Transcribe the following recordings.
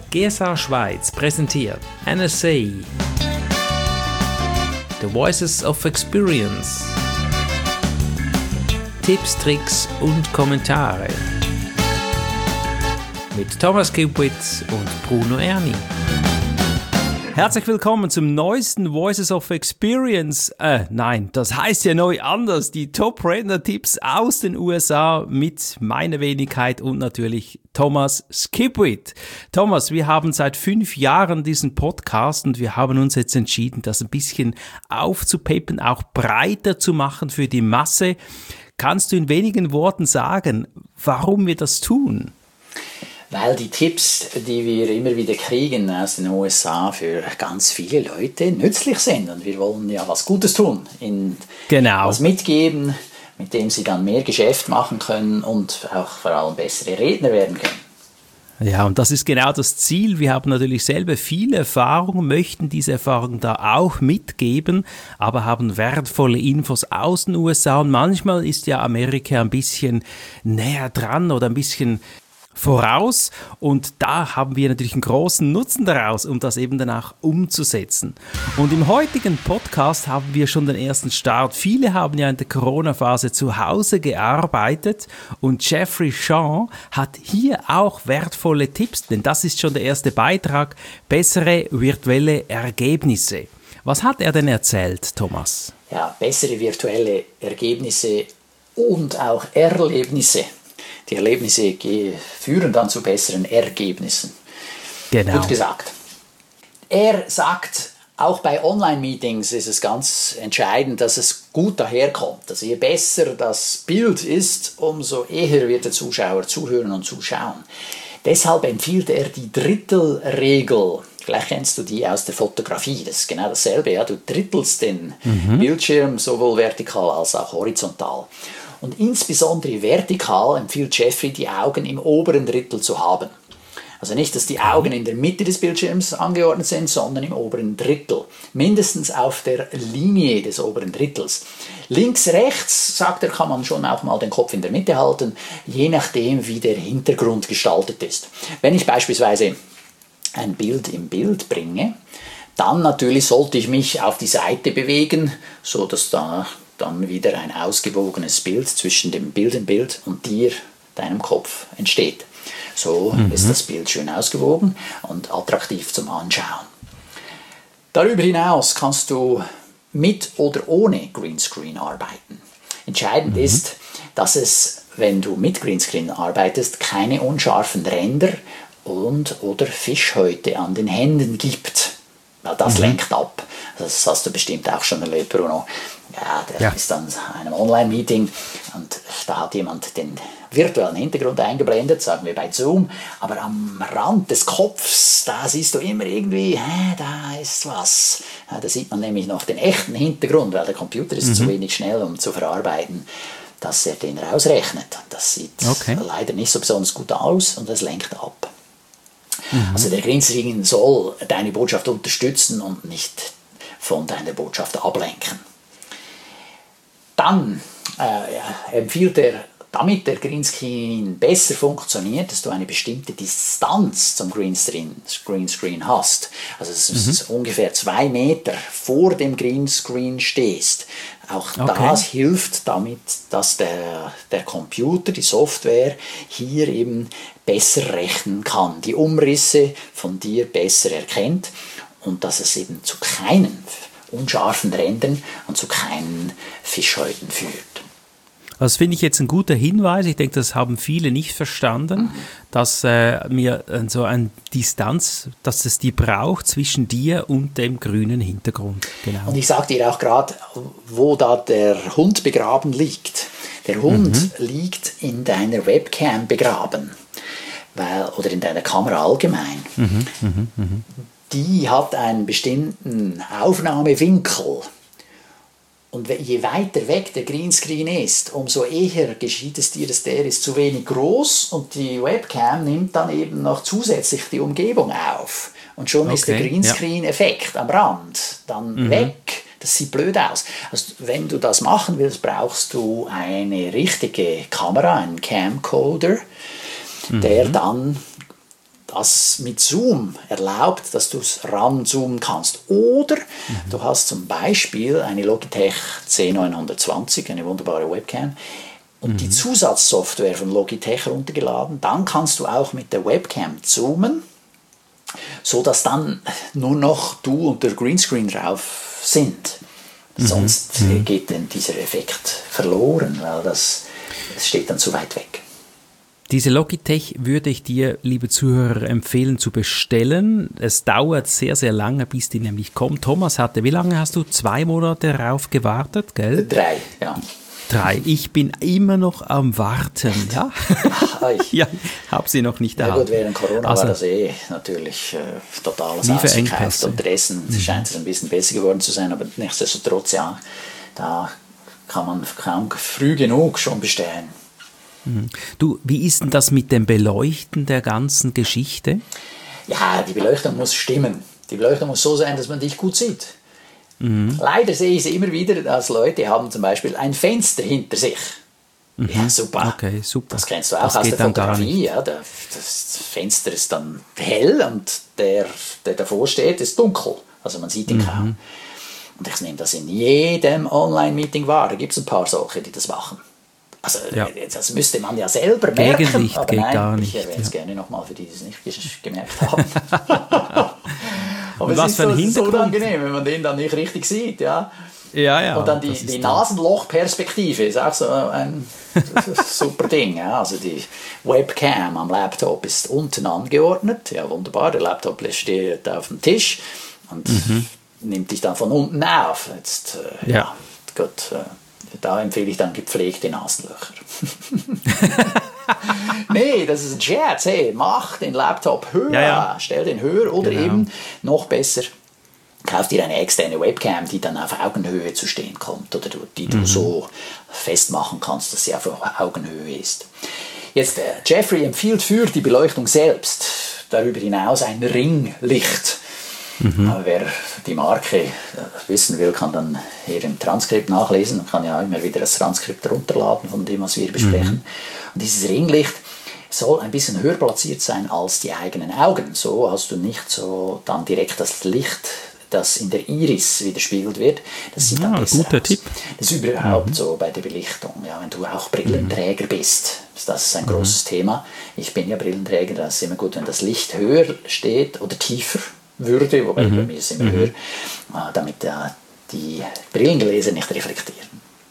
GSA Schweiz präsentiert NSA The Voices of Experience. Tipps, Tricks und Kommentare mit Thomas Kipwitz und Bruno Erni. Herzlich willkommen zum neuesten Voices of Experience. Nein, das heißt ja neu anders. Die Top-Redner-Tipps aus den USA mit meiner Wenigkeit und natürlich Thomas Skipwith. Thomas, wir haben seit 5 Jahren diesen Podcast und wir haben uns jetzt entschieden, das ein bisschen aufzupeppen, auch breiter zu machen für die Masse. Kannst du in wenigen Worten sagen, warum wir das tun? Weil die Tipps, die wir immer wieder kriegen aus den USA für ganz viele Leute nützlich sind. Und wir wollen ja was Gutes tun, ihnen was mitgeben, mit dem sie dann mehr Geschäft machen können und auch vor allem bessere Redner werden können. Ja, und das ist genau das Ziel. Wir haben natürlich selber viel Erfahrung, möchten diese Erfahrung da auch mitgeben, aber haben wertvolle Infos aus den USA. Und manchmal ist ja Amerika ein bisschen näher dran oder ein bisschen voraus, und da haben wir natürlich einen großen Nutzen daraus, um das eben dann auch umzusetzen. Und im heutigen Podcast haben wir schon den ersten Start. Viele haben ja in der Corona-Phase zu Hause gearbeitet und Jeffrey Shaw hat hier auch wertvolle Tipps, denn das ist schon der erste Beitrag, bessere virtuelle Ergebnisse. Was hat er denn erzählt, Thomas? Ja, bessere virtuelle Ergebnisse und auch Erlebnisse. Die Erlebnisse führen dann zu besseren Ergebnissen. Genau. Gut gesagt. Er sagt, auch bei Online-Meetings ist es ganz entscheidend, dass es gut daherkommt. Also je besser das Bild ist, umso eher wird der Zuschauer zuhören und zuschauen. Deshalb empfiehlt er die Drittelregel. Vielleicht kennst du die aus der Fotografie. Das ist genau dasselbe. Ja? Du drittelst den Bildschirm sowohl vertikal als auch horizontal. Und insbesondere vertikal empfiehlt Jeffrey, die Augen im oberen Drittel zu haben. Also nicht, dass die Augen in der Mitte des Bildschirms angeordnet sind, sondern im oberen Drittel. Mindestens auf der Linie des oberen Drittels. Links, rechts, sagt er, kann man schon auch mal den Kopf in der Mitte halten, je nachdem, wie der Hintergrund gestaltet ist. Wenn ich beispielsweise ein Bild im Bild bringe, dann natürlich sollte ich mich auf die Seite bewegen, so dass da dann wieder ein ausgewogenes Bild zwischen dem Bild im Bild und dir, deinem Kopf, entsteht. So ist das Bild schön ausgewogen und attraktiv zum Anschauen. Darüber hinaus kannst du mit oder ohne Greenscreen arbeiten. Entscheidend ist, dass es, wenn du mit Greenscreen arbeitest, keine unscharfen Ränder oder Fischhäute an den Händen gibt. Weil das lenkt ab. Das hast du bestimmt auch schon erlebt, Bruno. Ja, der ist dann in einem Online-Meeting und da hat jemand den virtuellen Hintergrund eingeblendet, sagen wir bei Zoom, aber am Rand des Kopfs, da siehst du immer irgendwie, da ist was. Ja, da sieht man nämlich noch den echten Hintergrund, weil der Computer ist zu wenig schnell, um zu verarbeiten, dass er den rausrechnet. Das sieht leider nicht so besonders gut aus und das lenkt ab. Also der Greenscreen soll deine Botschaft unterstützen und nicht von deiner Botschaft ablenken. Dann empfiehlt er, damit der Greenscreen besser funktioniert, dass du eine bestimmte Distanz zum Greenscreen hast. Also dass du ungefähr 2 Meter vor dem Greenscreen stehst. Auch das hilft damit, dass der Computer, die Software hier eben besser rechnen kann, die Umrisse von dir besser erkennt und dass es eben zu keinen unscharfen Rändern und zu keinen Fischhäuten führt. Das finde ich jetzt ein guter Hinweis. Ich denke, das haben viele nicht verstanden, dass mir so eine Distanz, dass es die braucht zwischen dir und dem grünen Hintergrund. Genau. Und ich sage dir auch gerade, wo da der Hund begraben liegt. Der Hund liegt in deiner Webcam begraben, oder in deiner Kamera allgemein. Die hat einen bestimmten Aufnahmewinkel. Und je weiter weg der Greenscreen ist, umso eher geschieht es dir, dass der ist zu wenig groß und die Webcam nimmt dann eben noch zusätzlich die Umgebung auf. Und schon ist der Greenscreen-Effekt am Rand dann weg. Das sieht blöd aus. Also wenn du das machen willst, brauchst du eine richtige Kamera, einen Camcorder, der dann das mit Zoom erlaubt, dass du es ranzoomen kannst. Oder du hast zum Beispiel eine Logitech C920, eine wunderbare Webcam, und die Zusatzsoftware von Logitech runtergeladen. Dann kannst du auch mit der Webcam zoomen, sodass dann nur noch du und der Greenscreen drauf sind. Sonst geht denn dieser Effekt verloren, weil das steht dann zu weit weg. Diese Logitech würde ich dir, liebe Zuhörer, empfehlen zu bestellen. Es dauert sehr, sehr lange, bis die nämlich kommt. Thomas wie lange hast du? 2 Monate darauf gewartet, gell? 3, ja. 3. Ich bin immer noch am Warten, ja? Ja, habe sie noch nicht erhalten. Ja gut, während Corona war das natürlich totales Ausverkauft. Unterdessen scheint es ein bisschen besser geworden zu sein, aber nichtsdestotrotz, ja, da kann man kaum früh genug schon bestellen. Du, wie ist denn das mit dem Beleuchten der ganzen Geschichte? Ja, die Beleuchtung muss stimmen. Die Beleuchtung muss so sein, dass man dich gut sieht. Leider sehe ich es immer wieder, dass Leute haben zum Beispiel ein Fenster hinter sich. Ja, super. Okay, super. Das kennst du auch aus der Fotografie. Ja, das Fenster ist dann hell und der davor steht, ist dunkel. Also man sieht ihn kaum. Und ich nehme das in jedem Online-Meeting wahr. Da gibt es ein paar solche, die das machen. Also das müsste man ja selber merken. Gegenlicht aber geht nein, gar nicht. Ich erwähne es gerne nochmal für die, die es nicht gemerkt haben. Aber was es für ein ist Hintergrund? so unangenehm, wenn man den dann nicht richtig sieht. Ja. Ja. Und dann die Nasenlochperspektive ist auch so ein super Ding. Ja. Also die Webcam am Laptop ist unten angeordnet. Ja, wunderbar. Der Laptop steht auf dem Tisch und nimmt dich dann von unten auf. Jetzt, gut, da empfehle ich dann gepflegte Nasenlöcher. Nee, das ist ein Scherz. Hey, mach den Laptop höher, stell den höher oder eben noch besser, kauf dir eine externe Webcam, die dann auf Augenhöhe zu stehen kommt oder die du so festmachen kannst, dass sie auf Augenhöhe ist. Jetzt, Jeffrey empfiehlt für die Beleuchtung selbst darüber hinaus ein Ringlicht. Wer die Marke wissen will, kann dann hier im Transkript nachlesen und kann ja immer wieder das Transkript runterladen von dem, was wir besprechen. Und dieses Ringlicht soll ein bisschen höher platziert sein als die eigenen Augen. So hast du nicht so dann direkt das Licht, das in der Iris widerspiegelt wird. Das sieht dann besser guter aus. Tipp. Das ist überhaupt so bei der Belichtung. Ja, wenn du auch Brillenträger bist, das ist ein großes Thema. Ich bin ja Brillenträger, da ist es immer gut, wenn das Licht höher steht oder tiefer würde, wobei bei mir ist es immer höher, damit die Brillengläser nicht reflektieren.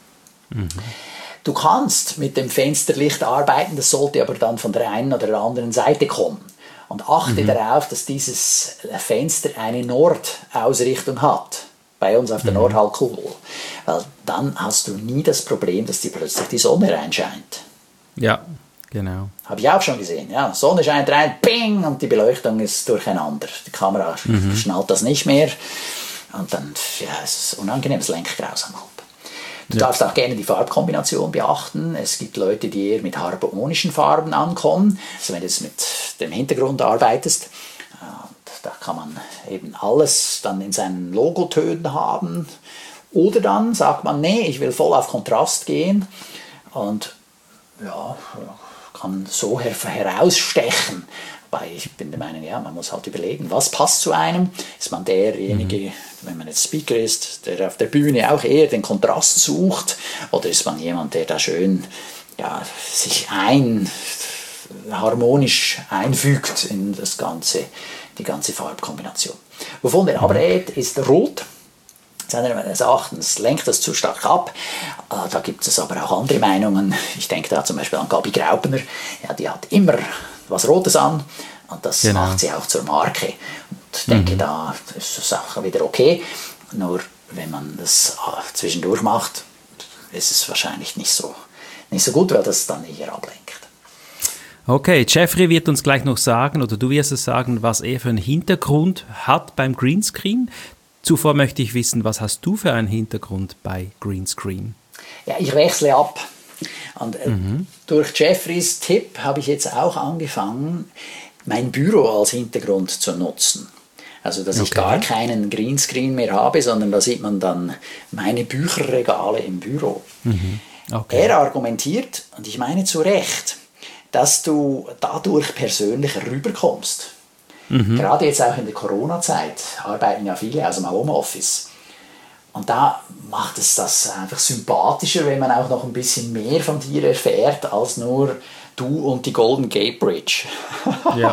Du kannst mit dem Fensterlicht arbeiten, das sollte aber dann von der einen oder der anderen Seite kommen. Und achte darauf, dass dieses Fenster eine Nordausrichtung hat, bei uns auf der Nordhalbkugel. Weil dann hast du nie das Problem, dass dir plötzlich die Sonne reinscheint. Ja, genau. Habe ich auch schon gesehen. Ja, Sonne scheint rein, ping, und die Beleuchtung ist durcheinander. Die Kamera schnallt das nicht mehr. Und dann, es ist unangenehm, es lenkt grausam ab. Du darfst auch gerne die Farbkombination beachten. Es gibt Leute, die eher mit harmonischen Farben ankommen. Also wenn du jetzt mit dem Hintergrund arbeitest, da kann man eben alles dann in seinen Logotönen haben. Oder dann sagt man, nee, ich will voll auf Kontrast gehen und kann so herausstechen. Wobei ich bin der Meinung, man muss halt überlegen, was passt zu einem. Ist man derjenige, wenn man jetzt Speaker ist, der auf der Bühne auch eher den Kontrast sucht? Oder ist man jemand, der da schön sich harmonisch einfügt in die ganze Farbkombination? Wovon der abrät, ist Rot. Seines Erachtens lenkt das zu stark ab. Da gibt es aber auch andere Meinungen. Ich denke da zum Beispiel an Gabi Graupner. Ja, die hat immer was Rotes an und das macht sie auch zur Marke. Und ich denke, da ist die Sache wieder okay. Nur wenn man das zwischendurch macht, ist es wahrscheinlich nicht so gut, weil das dann eher ablenkt. Okay, Jeffrey wird uns gleich noch sagen, oder du wirst es sagen, was er für einen Hintergrund hat beim Greenscreen. Zuvor möchte ich wissen, was hast du für einen Hintergrund bei Greenscreen? Ja, ich wechsle ab. Und durch Jeffreys Tipp habe ich jetzt auch angefangen, mein Büro als Hintergrund zu nutzen. Also, dass ich gar keinen Greenscreen mehr habe, sondern da sieht man dann meine Bücherregale im Büro. Er argumentiert, und ich meine zu Recht, dass du dadurch persönlicher rüberkommst. Gerade jetzt auch in der Corona-Zeit arbeiten ja viele aus dem Homeoffice. Und da macht es das einfach sympathischer, wenn man auch noch ein bisschen mehr von dir erfährt, als nur du und die Golden Gate Bridge. Ja,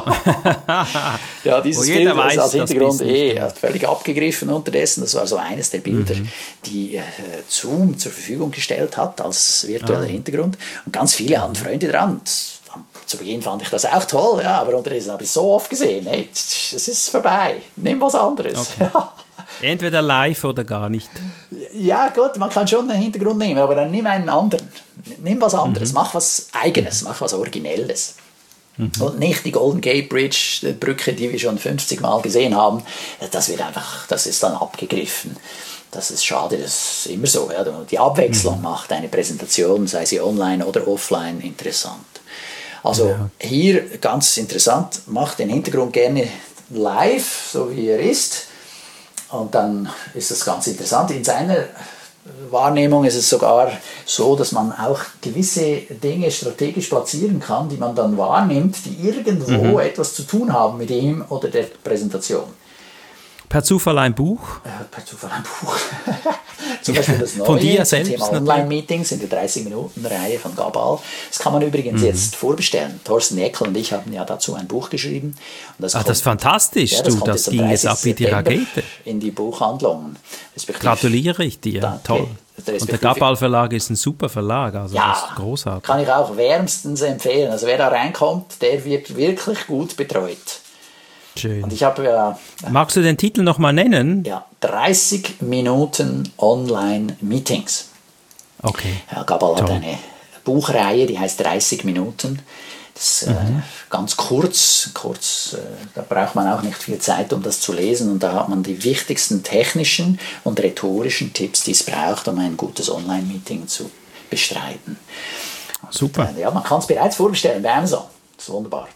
ja, dieses Bild ist als Hintergrund völlig abgegriffen unterdessen. Das war so eines der Bilder, die Zoom zur Verfügung gestellt hat als virtueller Hintergrund. Und ganz viele hatten Freunde dran. Zu Beginn fand ich das auch toll, ja, aber unterdessen habe ich so oft gesehen, hey, es ist vorbei, nimm was anderes. Okay. Entweder live oder gar nicht. Ja gut, man kann schon einen Hintergrund nehmen, aber dann nimm einen anderen. Nimm was anderes, mach was Eigenes, mach was Originelles. Und nicht die Golden Gate Bridge, die Brücke, die wir schon 50 Mal gesehen haben, das ist dann abgegriffen. Das ist schade, das ist immer so. Ja. Die Abwechslung macht eine Präsentation, sei sie online oder offline, interessant. Also hier ganz interessant, macht den Hintergrund gerne live, so wie er ist. Und dann ist das ganz interessant. In seiner Wahrnehmung ist es sogar so, dass man auch gewisse Dinge strategisch platzieren kann, die man dann wahrnimmt, die irgendwo etwas zu tun haben mit ihm oder der Präsentation. Per Zufall ein Buch? Per Zufall ein Buch. Zum Beispiel das neue von dir selbst, Thema Online-Meetings in der 30-Minuten-Reihe von Gabal. Das kann man übrigens jetzt vorbestellen. Thorsten Eckel und ich haben ja dazu ein Buch geschrieben. Und das das ist fantastisch. Ja, das ging jetzt ab wie die Rakete. In die Buchhandlungen. Gratuliere ich dir. Danke. Toll. Und der Gabal Verlag ist ein super Verlag. Also das ist großartig. Kann ich auch wärmstens empfehlen. Also wer da reinkommt, der wird wirklich gut betreut. Schön. Und ich habe magst du den Titel noch mal nennen? Ja, 30 Minuten Online-Meetings. Okay. Ja, Gabal hat eine Buchreihe, die heißt 30 Minuten. Das ist ganz kurz, da braucht man auch nicht viel Zeit, um das zu lesen. Und da hat man die wichtigsten technischen und rhetorischen Tipps, die es braucht, um ein gutes Online-Meeting zu bestreiten. Super. Und, man kann es bereits vorbestellen bei Amazon. Das ist wunderbar.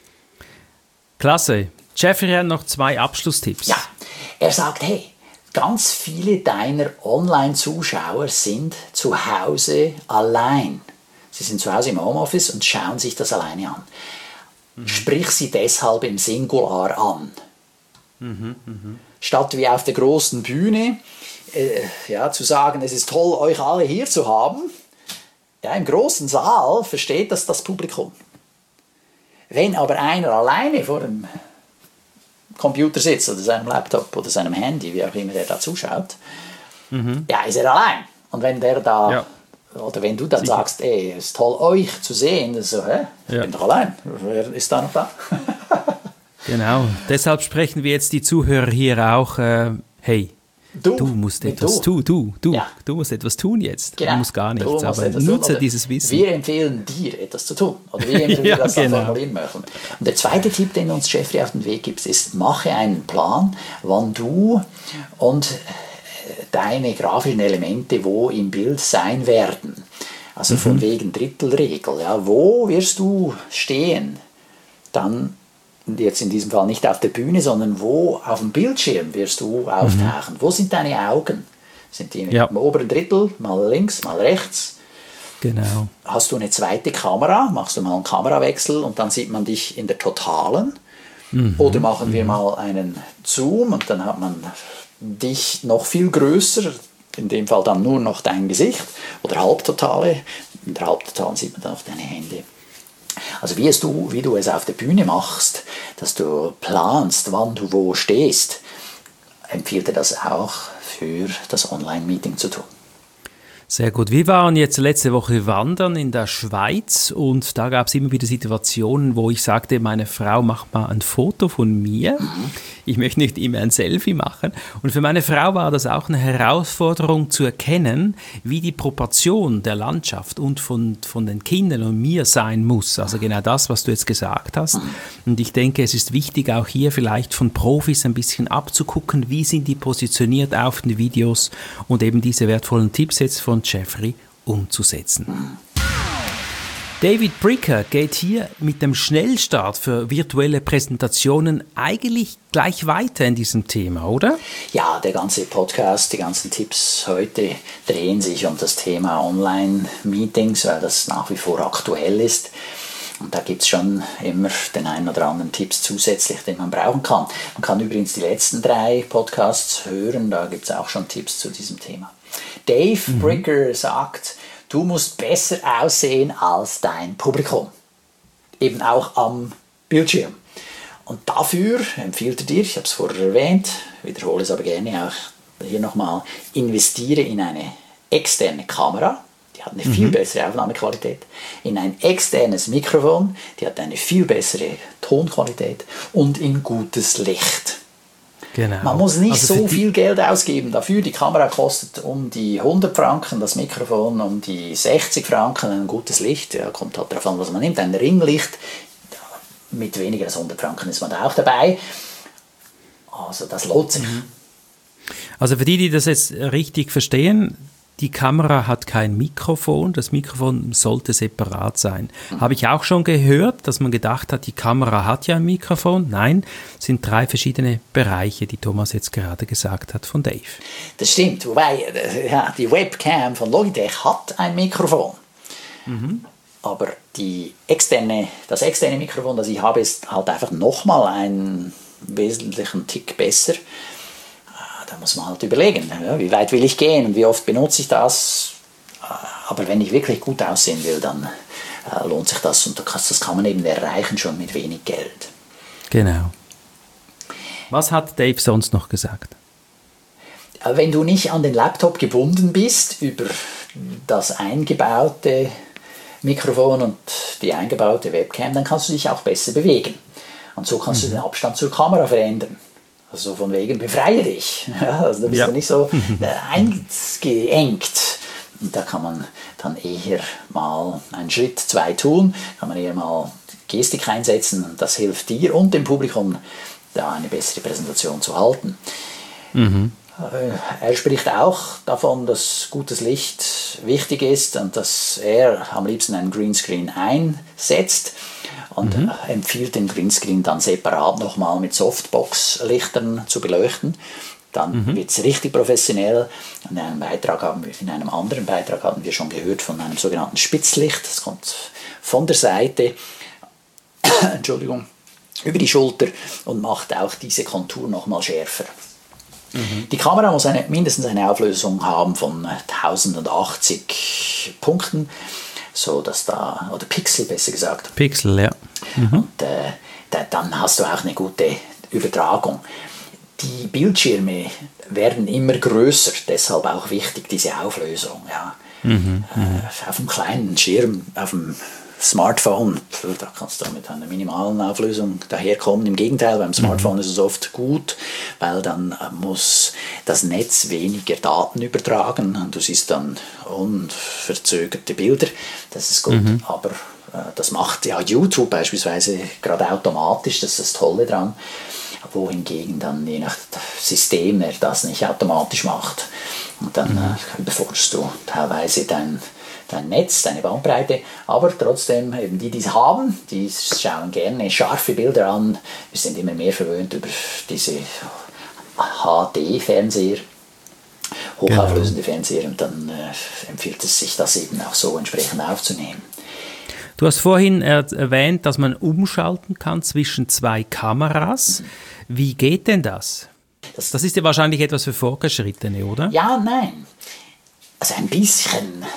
Klasse. Jeffrey hat noch 2 Abschlusstipps. Ja, er sagt, hey, ganz viele deiner Online-Zuschauer sind zu Hause allein. Sie sind zu Hause im Homeoffice und schauen sich das alleine an. Sprich sie deshalb im Singular an. Statt wie auf der großen Bühne zu sagen, es ist toll, euch alle hier zu haben, im großen Saal versteht das Publikum. Wenn aber einer alleine vor dem Computer sitzt oder seinem Laptop oder seinem Handy, wie auch immer der da zuschaut, ist er allein. Und wenn der da, oder wenn du dann sagst, ey, es ist toll, euch zu sehen, so, ich bin doch allein, wer ist da noch da? Genau, deshalb sprechen wir jetzt die Zuhörer hier auch, hey, du musst etwas tun, du musst etwas tun jetzt. Genau. Du musst gar nichts, aber nutze dieses Wissen. Wir empfehlen dir, etwas zu tun. Oder wie immer wir das dann formulieren möchten. Und der zweite Tipp, den uns Jeffrey auf den Weg gibt, ist, mache einen Plan, wann du und deine grafischen Elemente wo im Bild sein werden. Also von wegen Drittelregel. Ja, wo wirst du stehen? Dann jetzt in diesem Fall nicht auf der Bühne, sondern wo auf dem Bildschirm wirst du auftauchen? Wo sind deine Augen? Sind die im oberen Drittel, mal links, mal rechts? Genau. Hast du eine zweite Kamera? Machst du mal einen Kamerawechsel und dann sieht man dich in der Totalen? Oder machen wir mal einen Zoom und dann hat man dich noch viel größer, in dem Fall dann nur noch dein Gesicht oder Halbtotale. In der Halbtotalen sieht man dann auch deine Hände. Also wie du es auf der Bühne machst, dass du planst, wann du wo stehst, empfiehlt er das auch für das Online-Meeting zu tun. Sehr gut. Wir waren jetzt letzte Woche wandern in der Schweiz und da gab es immer wieder Situationen, wo ich sagte, meine Frau, mach mal ein Foto von mir. Ich möchte nicht immer ein Selfie machen. Und für meine Frau war das auch eine Herausforderung zu erkennen, wie die Proportion der Landschaft und von den Kindern und mir sein muss. Also genau das, was du jetzt gesagt hast. Und ich denke, es ist wichtig, auch hier vielleicht von Profis ein bisschen abzugucken, wie sind die positioniert auf den Videos und eben diese wertvollen Tipps jetzt von Jeffrey umzusetzen. David Bricker geht hier mit dem Schnellstart für virtuelle Präsentationen eigentlich gleich weiter in diesem Thema, oder? Ja, der ganze Podcast, die ganzen Tipps heute drehen sich um das Thema Online-Meetings, weil das nach wie vor aktuell ist. Und da gibt es schon immer den einen oder anderen Tipps zusätzlich, den man brauchen kann. Man kann übrigens die letzten 3 Podcasts hören, da gibt es auch schon Tipps zu diesem Thema. Dave Bricker sagt, du musst besser aussehen als dein Publikum. Eben auch am Bildschirm. Und dafür empfiehlt er dir, ich habe es vorher erwähnt, wiederhole es aber gerne auch hier nochmal, investiere in eine externe Kamera, die hat eine viel bessere Aufnahmequalität, in ein externes Mikrofon, die hat eine viel bessere Tonqualität und in gutes Licht. Genau. Man muss nicht so viel Geld ausgeben dafür. Die Kamera kostet um die 100 Franken, das Mikrofon um die 60 Franken, ein gutes Licht. Ja, kommt halt darauf an, was man nimmt. Ein Ringlicht, mit weniger als 100 Franken ist man da auch dabei. Also das lohnt sich. Also für die, die das jetzt richtig verstehen, die Kamera hat kein Mikrofon, das Mikrofon sollte separat sein. Habe ich auch schon gehört, dass man gedacht hat, die Kamera hat ja ein Mikrofon. Nein, es sind 3 verschiedene Bereiche, die Thomas jetzt gerade gesagt hat von Dave. Das stimmt, wobei die Webcam von Logitech hat ein Mikrofon. Aber das externe Mikrofon, das ich habe, ist halt einfach nochmal einen wesentlichen Tick besser. Da muss man halt überlegen, wie weit will ich gehen und wie oft benutze ich das. Aber wenn ich wirklich gut aussehen will, dann lohnt sich das und das kann man eben erreichen schon mit wenig Geld. Genau. Was hat Dave sonst noch gesagt? Wenn du nicht an den Laptop gebunden bist über das eingebaute Mikrofon und die eingebaute Webcam, dann kannst du dich auch besser bewegen. Und so kannst du den Abstand zur Kamera verändern. Also von wegen, befreie dich. Ja, also da bist du nicht so eingeengt. Und da kann man dann eher mal einen Schritt 2 tun, kann man eher mal Gestik einsetzen und das hilft dir und dem Publikum, da eine bessere Präsentation zu halten. Er spricht auch davon, dass gutes Licht wichtig ist und dass er am liebsten einen Greenscreen einsetzt und empfiehlt den Greenscreen dann separat nochmal mit Softbox-Lichtern zu beleuchten. Dann wird es richtig professionell. In einem anderen Beitrag haben wir schon gehört von einem sogenannten Spitzlicht. Das kommt von der Seite, Entschuldigung, über die Schulter und macht auch diese Kontur nochmal schärfer. Die Kamera muss mindestens eine Auflösung haben von 1080 Punkten, so dass oder Pixel besser gesagt. Pixel, ja. Und dann hast du auch eine gute Übertragung. Die Bildschirme werden immer größer, deshalb auch wichtig diese Auflösung. Ja. Auf einem kleinen Schirm, auf dem Smartphone, da kannst du mit einer minimalen Auflösung daherkommen. Im Gegenteil, beim Smartphone ist es oft gut, weil dann muss das Netz weniger Daten übertragen und du siehst dann unverzögerte Bilder. Das ist gut, aber das macht ja YouTube beispielsweise gerade automatisch, das ist das Tolle dran, wohingegen dann je nach System er das nicht automatisch macht. Und dann überforderst du teilweise dein Netz, deine Bandbreite, aber trotzdem eben die es haben, die schauen gerne scharfe Bilder an. Wir sind immer mehr verwöhnt über diese HD-Fernseher, hochauflösende Fernseher und dann empfiehlt es sich, das eben auch so entsprechend aufzunehmen. Du hast vorhin erwähnt, dass man umschalten kann zwischen 2 Kameras. Wie geht denn das? Das ist ja wahrscheinlich etwas für Fortgeschrittene, oder? Ja, nein. Also ein bisschen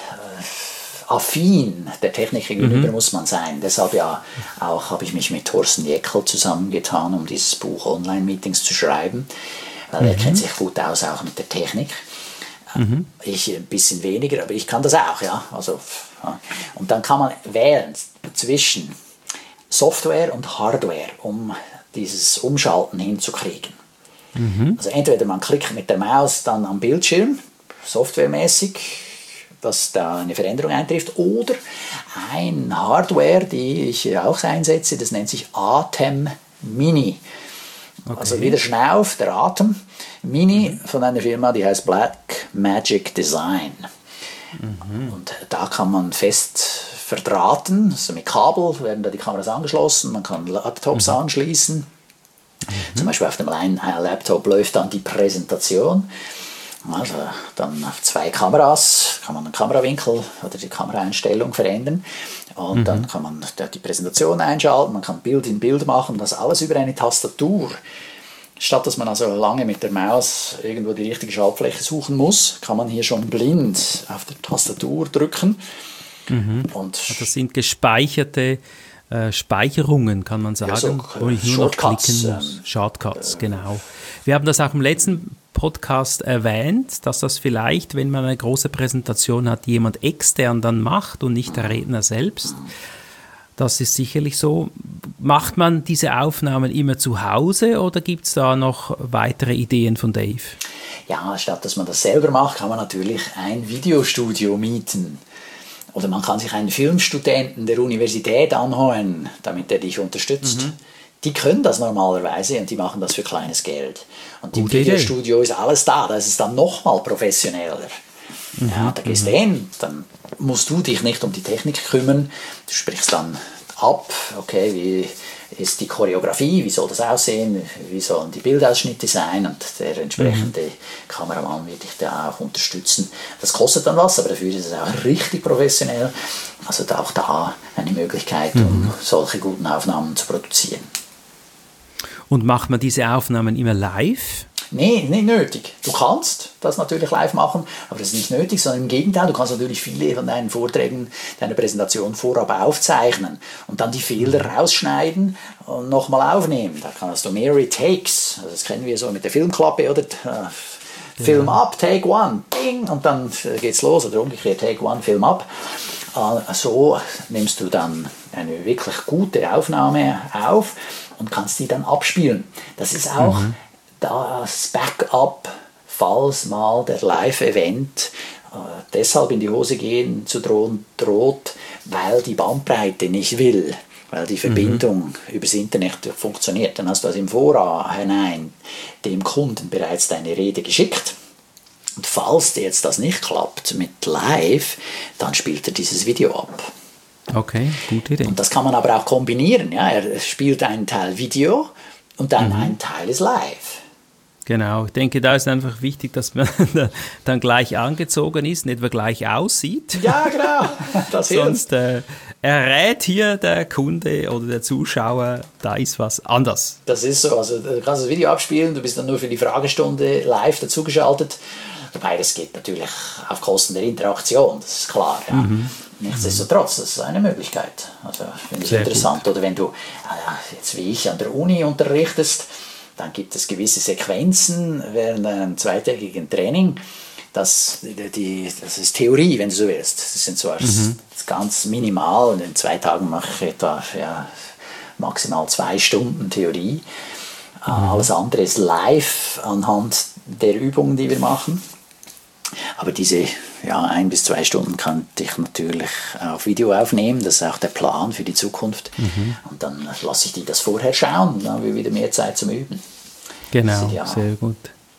affin der Technik gegenüber muss man sein. Deshalb ja auch habe ich mich mit Thorsten Jeckel zusammengetan, um dieses Buch Online-Meetings zu schreiben, weil er kennt sich gut aus, auch mit der Technik. Ich ein bisschen weniger, aber ich kann das auch. Ja. Also, und dann kann man wählen zwischen Software und Hardware, um dieses Umschalten hinzukriegen. Also entweder man klickt mit der Maus dann am Bildschirm, softwaremäßig, dass da eine Veränderung eintrifft, oder ein Hardware, die ich auch einsetze, das nennt sich Atem Mini. Okay. Also wieder Schnauf, der Atem Mini von einer Firma, die heißt Black Magic Design. Und da kann man fest verdrahten, also mit Kabel werden da die Kameras angeschlossen, man kann Laptops anschließen. Zum Beispiel auf dem Laptop läuft dann die Präsentation. Also dann auf 2 Kameras kann man den Kamerawinkel oder die Kameraeinstellung verändern und dann kann man die Präsentation einschalten, man kann Bild in Bild machen, das alles über eine Tastatur. Statt dass man also lange mit der Maus irgendwo die richtige Schaltfläche suchen muss, kann man hier schon blind auf der Tastatur drücken. Und das sind gespeicherte Speicherungen, kann man sagen, ja, so, wo ich nur noch Shortcuts, klicken muss. Shortcuts, genau. Wir haben das auch im letzten Podcast erwähnt, dass das vielleicht, wenn man eine große Präsentation hat, jemand extern dann macht und nicht der Redner selbst. Das ist sicherlich so. Macht man diese Aufnahmen immer zu Hause oder gibt es da noch weitere Ideen von Dave? Ja, statt dass man das selber macht, kann man natürlich ein Videostudio mieten. Oder man kann sich einen Filmstudenten der Universität anheuern, damit er dich unterstützt. Die können das normalerweise und die machen das für kleines Geld. Und im Videostudio ist alles da, das ist dann nochmal professioneller. Ja, da gehst du hin, dann musst du dich nicht um die Technik kümmern. Du sprichst dann ab, okay, wie ist die Choreografie, wie soll das aussehen, wie sollen die Bildausschnitte sein und der entsprechende Kameramann wird dich da auch unterstützen. Das kostet dann was, aber dafür ist es auch richtig professionell. Also auch da eine Möglichkeit, um solche guten Aufnahmen zu produzieren. Und macht man diese Aufnahmen immer live? Nee, nicht nötig. Du kannst das natürlich live machen, aber das ist nicht nötig, sondern im Gegenteil, du kannst natürlich viele von deinen Vorträgen, deiner Präsentation vorab aufzeichnen und dann die Fehler rausschneiden und nochmal aufnehmen. Da kannst du mehrere Takes, also das kennen wir so mit der Filmklappe, oder? Film ab, Take 1, Ding, und dann geht's los, oder umgekehrt, Take 1, Film ab. So nimmst du dann eine wirklich gute Aufnahme auf und kannst die dann abspielen. Das ist auch das Backup, falls mal der Live-Event deshalb in die Hose gehen zu droht, weil die Bandbreite nicht will, weil die Verbindung übers Internet funktioniert. Dann hast du also im Vorhinein dem Kunden bereits deine Rede geschickt. Und falls jetzt das nicht klappt mit Live, dann spielt er dieses Video ab. Okay, gute Idee. Und das kann man aber auch kombinieren. Ja? Er spielt einen Teil Video und dann ein Teil ist live. Genau, ich denke, da ist einfach wichtig, dass man dann gleich angezogen ist, nicht mehr gleich aussieht. Ja, genau. Das Sonst errät hier der Kunde oder der Zuschauer, da ist was anders. Das ist so, also du kannst das Video abspielen, du bist dann nur für die Fragestunde live dazugeschaltet. Wobei, das geht natürlich auf Kosten der Interaktion, das ist klar. Ja. Nichtsdestotrotz, das ist eine Möglichkeit. Also finde ich interessant. Gut. Oder wenn du jetzt wie ich an der Uni unterrichtest, dann gibt es gewisse Sequenzen während einem zweitägigen Training. Das ist Theorie, wenn du so willst. Das sind zwar ganz minimal und in 2 Tagen mache ich etwa maximal 2 Stunden Theorie. Alles andere ist live anhand der Übungen, die wir machen. Aber diese 1 bis 2 Stunden kann ich natürlich auf Video aufnehmen. Das ist auch der Plan für die Zukunft. Und dann lasse ich die das vorher schauen und dann haben wir wieder mehr Zeit zum Üben. Genau, sehr gut.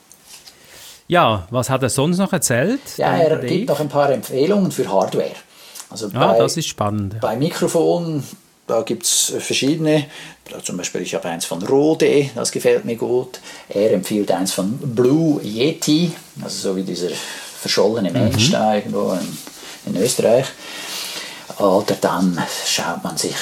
Ja, was hat er sonst noch erzählt? Ja, er gibt noch ein paar Empfehlungen für Hardware. Also das ist spannend. Bei Mikrofonen, da gibt es verschiedene. Zum Beispiel, ich habe eins von Rode, das gefällt mir gut. Er empfiehlt eins von Blue Yeti, also so wie dieser verschollene Mensch da irgendwo in Österreich. Oder dann kauft man sich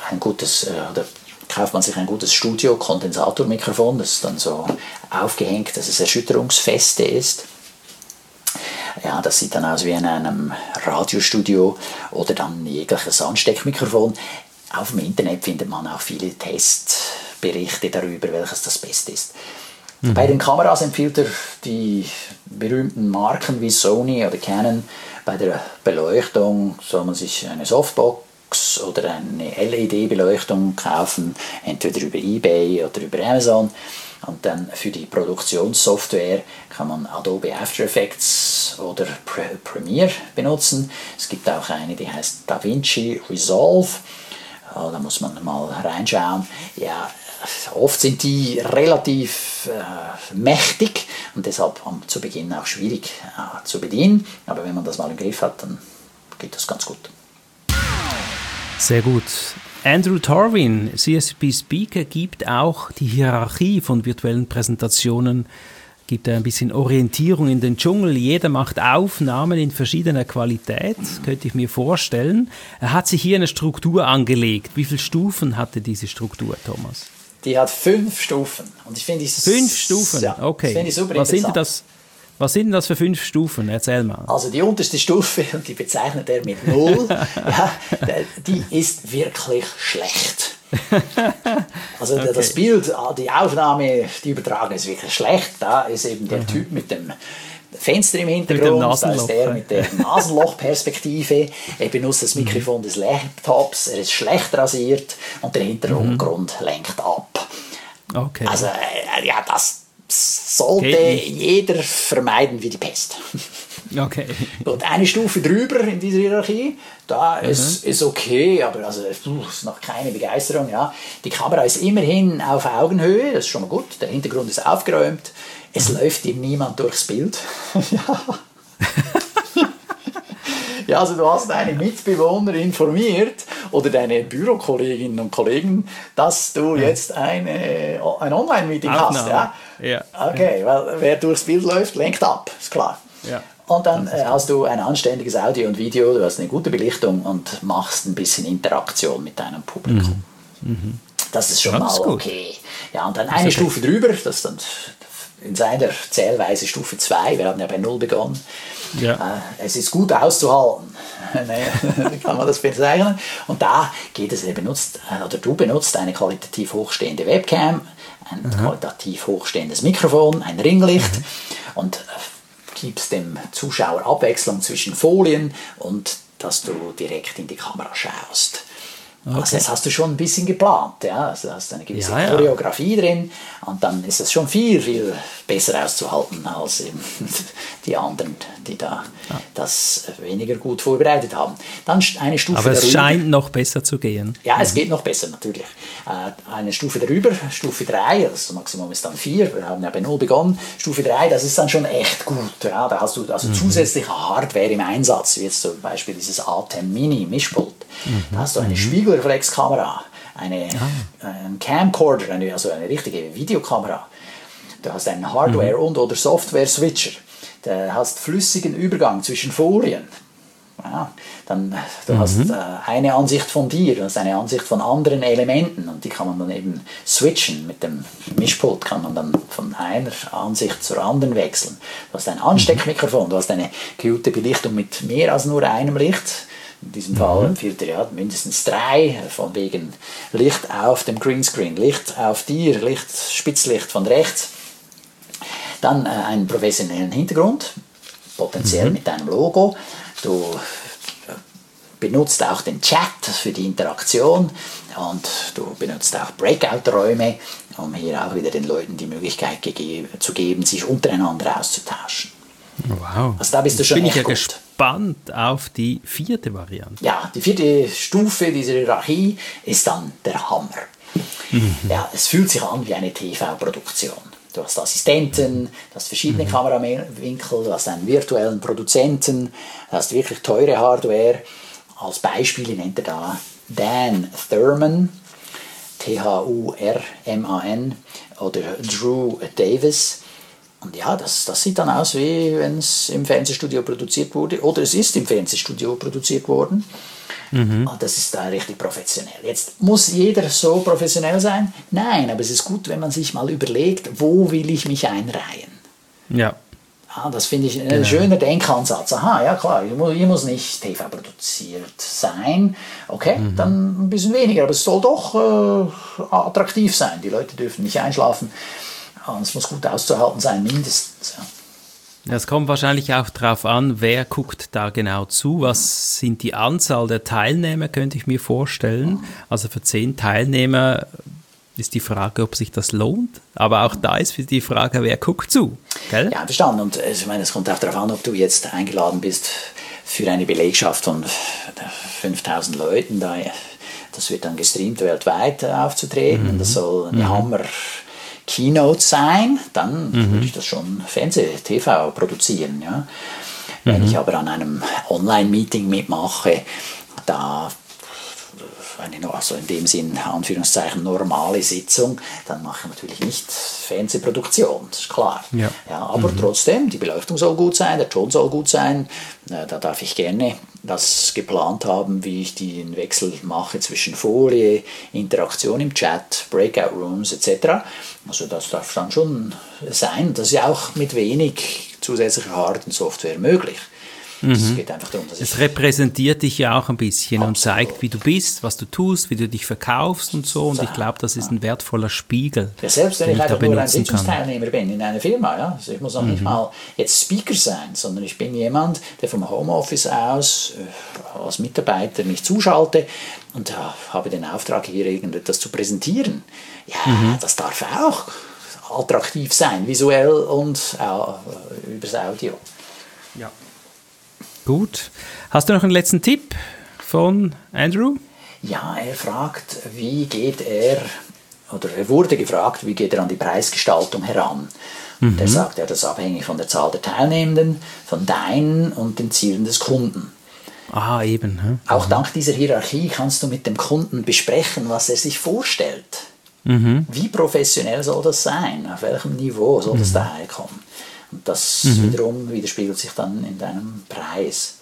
ein gutes Studio-Kondensatormikrofon, das ist dann so aufgehängt, dass es erschütterungsfeste ist. Ja, das sieht dann aus wie in einem Radiostudio oder dann jegliches Ansteckmikrofon. Auf dem Internet findet man auch viele Testberichte darüber, welches das Beste ist. Bei den Kameras empfiehlt er die berühmten Marken wie Sony oder Canon. Bei der Beleuchtung soll man sich eine Softbox oder eine LED-Beleuchtung kaufen, entweder über eBay oder über Amazon. Und dann für die Produktionssoftware kann man Adobe After Effects oder Premiere benutzen. Es gibt auch eine, die heißt DaVinci Resolve. Da muss man mal reinschauen. Ja, oft sind die relativ mächtig und deshalb zu Beginn auch schwierig zu bedienen. Aber wenn man das mal im Griff hat, dann geht das ganz gut. Sehr gut. Andrew Torvin, CSP Speaker, gibt auch die Hierarchie von virtuellen Präsentationen gibt ein bisschen Orientierung in den Dschungel. Jeder macht Aufnahmen in verschiedener Qualität, könnte ich mir vorstellen. Er hat sich hier eine Struktur angelegt. Wie viele Stufen hatte diese Struktur, Thomas? Die hat 5 Stufen. Und ich finde 5 Stufen? Ja, okay. Das finde ich super Was interessant. Was sind denn das für 5 Stufen? Erzähl mal. Also die unterste Stufe, und die bezeichnet er mit 0, ja, die ist wirklich schlecht. Also Okay. das Bild, die Aufnahme, die Übertragung ist wirklich schlecht. Da ist eben der Typ mit dem Fenster im Hintergrund, da ist der mit der Nasenlochperspektive. Er benutzt das Mikrofon des Laptops, er ist schlecht rasiert und der Hintergrund lenkt ab. Okay. Also ja, das sollte jeder vermeiden wie die Pest. Okay. Und eine Stufe drüber in dieser Hierarchie, da ist okay, aber also, ist noch keine Begeisterung. Ja. Die Kamera ist immerhin auf Augenhöhe, das ist schon mal gut. Der Hintergrund ist aufgeräumt. Es läuft ihm niemand durchs Bild. Ja. Ja, also du hast deine Mitbewohner informiert oder deine Bürokolleginnen und Kollegen, dass du jetzt ein Online-Meeting hast. Ja? Ja. Okay, weil wer durchs Bild läuft, lenkt ab, ist klar. Ja. Und dann hast du ein anständiges Audio und Video, du hast eine gute Belichtung und machst ein bisschen Interaktion mit deinem Publikum. Das ist schon mal okay. Ja, und dann eine Stufe drüber, das ist dann in seiner Zählweise Stufe 2, wir haben ja bei 0 begonnen. Ja. Es ist gut auszuhalten, kann man das bezeichnen. Und da geht es, du benutzt eine qualitativ hochstehende Webcam, ein qualitativ hochstehendes Mikrofon, ein Ringlicht und gibst dem Zuschauer Abwechslung zwischen Folien und dass du direkt in die Kamera schaust. Okay. Also das hast du schon ein bisschen geplant, ja? Also da hast du eine gewisse Choreografie drin und dann ist es schon viel, viel besser auszuhalten als eben die anderen, die da das weniger gut vorbereitet haben. Dann eine Stufe Aber es darüber. Scheint noch besser zu gehen. Ja, es geht noch besser, natürlich. Eine Stufe darüber, Stufe 3, das Maximum ist dann 4, wir haben ja bei 0 begonnen. Stufe 3, das ist dann schon echt gut. Ja? Da hast du also zusätzliche Hardware im Einsatz, wie jetzt zum Beispiel dieses ATEM Mini Mischpult. Da hast du eine Spiegelreflexkamera, einen Camcorder, also eine richtige Videokamera. Du hast einen Hardware- und oder Software-Switcher. Du hast flüssigen Übergang zwischen Folien. Ja, dann du hast eine Ansicht von dir, du hast eine Ansicht von anderen Elementen und die kann man dann eben switchen. Mit dem Mischpult kann man dann von einer Ansicht zur anderen wechseln. Du hast ein Ansteckmikrofon, du hast eine gute Belichtung mit mehr als nur einem Licht. In diesem Fall empfiehlt er mindestens 3, von wegen Licht auf dem Greenscreen, Licht auf dir, Spitzlicht von rechts. Dann einen professionellen Hintergrund, potenziell mit deinem Logo. Du benutzt auch den Chat für die Interaktion und du benutzt auch Breakout-Räume, um hier auch wieder den Leuten die Möglichkeit zu geben, sich untereinander auszutauschen. Wow. Also da bist du schon bin echt ich ja gut. Gespannt auf die 4. Variante. Ja, die 4. Stufe dieser Hierarchie ist dann der Hammer. Ja, es fühlt sich an wie eine TV-Produktion. Du hast Assistenten, du hast verschiedene Kamerawinkel, du hast einen virtuellen Produzenten, du hast wirklich teure Hardware. Als Beispiel nennt er da Dan Thurman, Thurman, oder Drew Davis. Und ja, das sieht dann aus, wie wenn es im Fernsehstudio produziert wurde. Oder es ist im Fernsehstudio produziert worden. Und das ist da richtig professionell. Jetzt muss jeder so professionell sein? Nein, aber es ist gut, wenn man sich mal überlegt, wo will ich mich einreihen? Ja. Das finde ich ein schöner Denkansatz. Aha, ja klar, hier muss nicht TV produziert sein. Okay, dann ein bisschen weniger, aber es soll doch attraktiv sein. Die Leute dürfen nicht einschlafen. Und es muss gut auszuhalten sein, mindestens. Ja. Es kommt wahrscheinlich auch darauf an, wer guckt da genau zu. Was sind die Anzahl der Teilnehmer, könnte ich mir vorstellen. Also für 10 Teilnehmer ist die Frage, ob sich das lohnt. Aber auch da ist die Frage, wer guckt zu. Gell? Ja, verstanden. Und ich meine, es kommt auch darauf an, ob du jetzt eingeladen bist für eine Belegschaft von 5000 Leuten. Das wird dann gestreamt weltweit aufzutreten. Und das soll eine Hammer-Keynote sein. Dann würde ich das schon TV produzieren. Ja? Wenn ich aber an einem Online-Meeting mitmache, da eine also in dem Sinn, Anführungszeichen, normale Sitzung, dann mache ich natürlich nicht Fernsehproduktion, das ist klar. Ja. Ja, aber trotzdem, die Beleuchtung soll gut sein, der Ton soll gut sein, da darf ich gerne das geplant haben, wie ich den Wechsel mache zwischen Folie, Interaktion im Chat, Breakout Rooms etc. Also das darf dann schon sein, das ist ja auch mit wenig zusätzlicher Hard- und Software möglich. Es geht einfach darum, dass es repräsentiert dich ja auch ein bisschen Absolut. Und zeigt, wie du bist, was du tust, wie du dich verkaufst und so. Und ich glaube, das ist ein wertvoller Spiegel. Ja, selbst wenn ich einfach nur ein benutzen kann. Sitzungsteilnehmer bin in einer Firma, ja? Also ich muss noch nicht mal jetzt Speaker sein, sondern ich bin jemand, der vom Homeoffice aus als Mitarbeiter mich zuschalte und habe den Auftrag, hier irgendetwas zu präsentieren. Ja, das darf auch attraktiv sein, visuell und übers Audio. Ja. Gut. Hast du noch einen letzten Tipp von Andrew? Ja, er wurde gefragt, wie geht er an die Preisgestaltung heran? Und er sagt, das ist abhängig von der Zahl der Teilnehmenden, von deinen und den Zielen des Kunden. Ah, eben. Auch dank dieser Hierarchie kannst du mit dem Kunden besprechen, was er sich vorstellt. Wie professionell soll das sein? Auf welchem Niveau soll das daherkommen? Und das wiederum widerspiegelt sich dann in deinem Preis.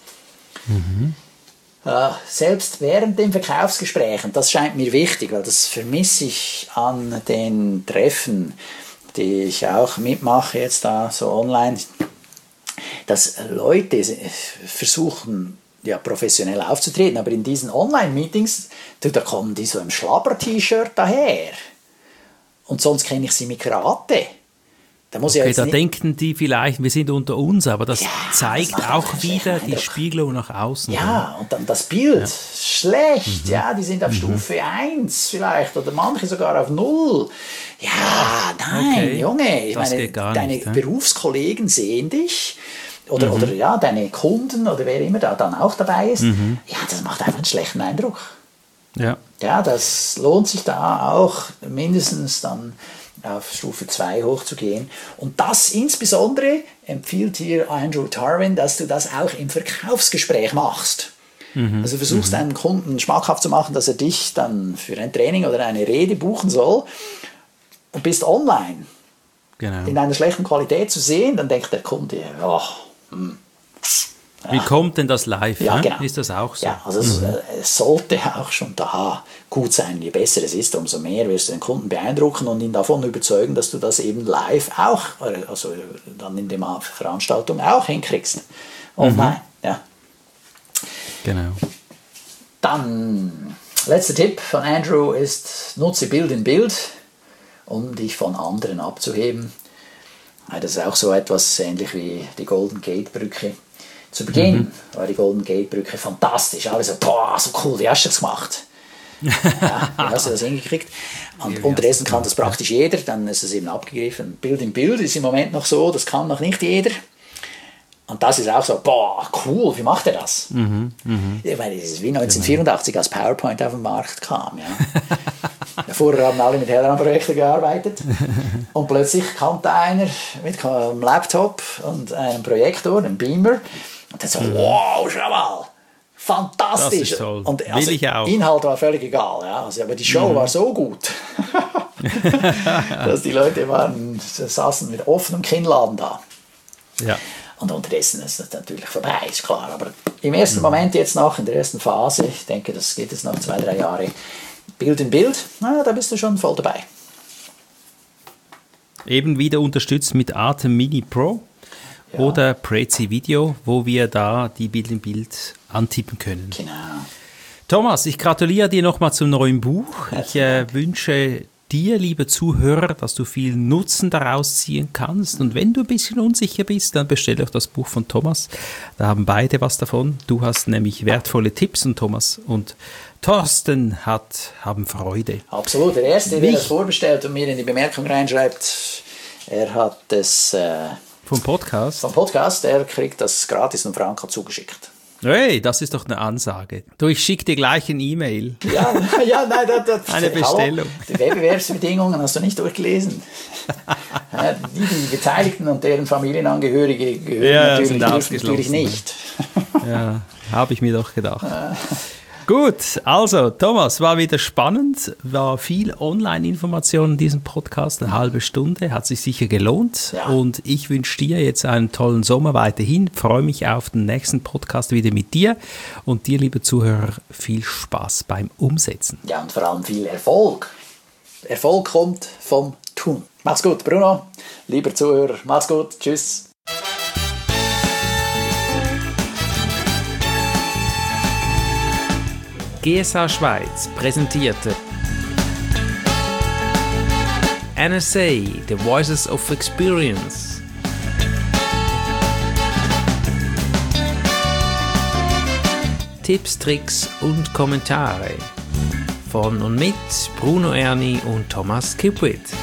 Selbst während den Verkaufsgesprächen, das scheint mir wichtig, weil das vermisse ich an den Treffen, die ich auch mitmache jetzt da so online, dass Leute versuchen, ja, professionell aufzutreten, aber in diesen Online-Meetings, da kommen die so im Schlabber-T-Shirt daher. Und sonst kenne ich sie mit Karate. Da muss ich da denken die vielleicht, wir sind unter uns, aber das zeigt das auch wieder die Spiegelung nach außen. Ja, und dann das Bild, schlecht, ja, die sind auf Stufe 1 vielleicht oder manche sogar auf 0. Ja, nein, Junge, ich meine, deine Berufskollegen sehen dich oder ja, deine Kunden oder wer immer da dann auch dabei ist. Ja, das macht einfach einen schlechten Eindruck. Ja. Ja, das lohnt sich da auch mindestens dann auf Stufe 2 hochzugehen. Und das insbesondere empfiehlt hier Andrew Tarwin, dass du das auch im Verkaufsgespräch machst. Also versuchst einem Kunden schmackhaft zu machen, dass er dich dann für ein Training oder eine Rede buchen soll und bist online. Genau. In einer schlechten Qualität zu sehen, dann denkt der Kunde, wie kommt denn das live? Ja, genau. Ist das auch so? Ja, also es sollte auch schon da gut sein. Je besser es ist, umso mehr wirst du den Kunden beeindrucken und ihn davon überzeugen, dass du das eben live auch, also dann in der Veranstaltung auch hinkriegst. Online, ja. Genau. Dann, letzter Tipp von Andrew ist, nutze Bild in Bild, um dich von anderen abzuheben. Das ist auch so etwas ähnlich wie die Golden Gate Brücke. Zu Beginn war die Golden Gate Brücke fantastisch. Alle so, boah, so cool, wie hast du das gemacht? Ja, wie hast du das hingekriegt? Und unterdessen kann das praktisch jeder, dann ist es eben abgegriffen. Bild in Bild ist im Moment noch so, das kann noch nicht jeder. Und das ist auch so, boah, cool, wie macht er das? Ich meine, das ist wie 1984, als PowerPoint auf den Markt kam. Ja. Vorher haben alle mit Helram-Projekten gearbeitet und plötzlich kam da einer mit einem Laptop und einem Projektor, einem Beamer und dann so, wow, schau mal, fantastisch. Das ist toll. Und also, will ich auch. Inhalt war völlig egal, ja. Also, aber die Show war so gut, dass die Leute saßen mit offenem Kinnladen da. Ja. Und unterdessen ist das natürlich vorbei, ist klar. Aber im ersten Moment jetzt noch, in der ersten Phase, ich denke, das geht jetzt noch 2-3 Jahre, Bild in Bild, da bist du schon voll dabei. Eben wieder unterstützt mit Atem Mini Pro oder Prezi Video, wo wir da die Bild in Bild antippen können. Genau. Thomas, ich gratuliere dir nochmal zum neuen Buch. Ich wünsche dir, liebe Zuhörer, dass du viel Nutzen daraus ziehen kannst. Und wenn du ein bisschen unsicher bist, dann bestell doch das Buch von Thomas. Da haben beide was davon. Du hast nämlich wertvolle Tipps und Thomas und Thorsten haben Freude. Absolut. Der Erste, der das vorbestellt und mir in die Bemerkung reinschreibt, er hat es vom Podcast, der kriegt das gratis und Franka zugeschickt. Hey, das ist doch eine Ansage. Du, ich schicke dir gleich eine E-Mail. Ja, nein, eine Bestellung. Hallo, die Wettbewerbsbedingungen hast du nicht durchgelesen. Die Beteiligten und deren Familienangehörige gehören natürlich nicht. Ja, habe ich mir doch gedacht. Gut, also Thomas, war wieder spannend, war viel Online-Information in diesem Podcast, eine halbe Stunde, hat sich sicher gelohnt und ich wünsche dir jetzt einen tollen Sommer weiterhin, freue mich auf den nächsten Podcast wieder mit dir und dir, liebe Zuhörer, viel Spaß beim Umsetzen. Ja, und vor allem viel Erfolg. Erfolg kommt vom Tun. Mach's gut, Bruno, lieber Zuhörer, mach's gut, tschüss. GSH Schweiz präsentierte NSA, The Voices of Experience. Tipps, Tricks und Kommentare von und mit Bruno Erni und Thomas Kipwith.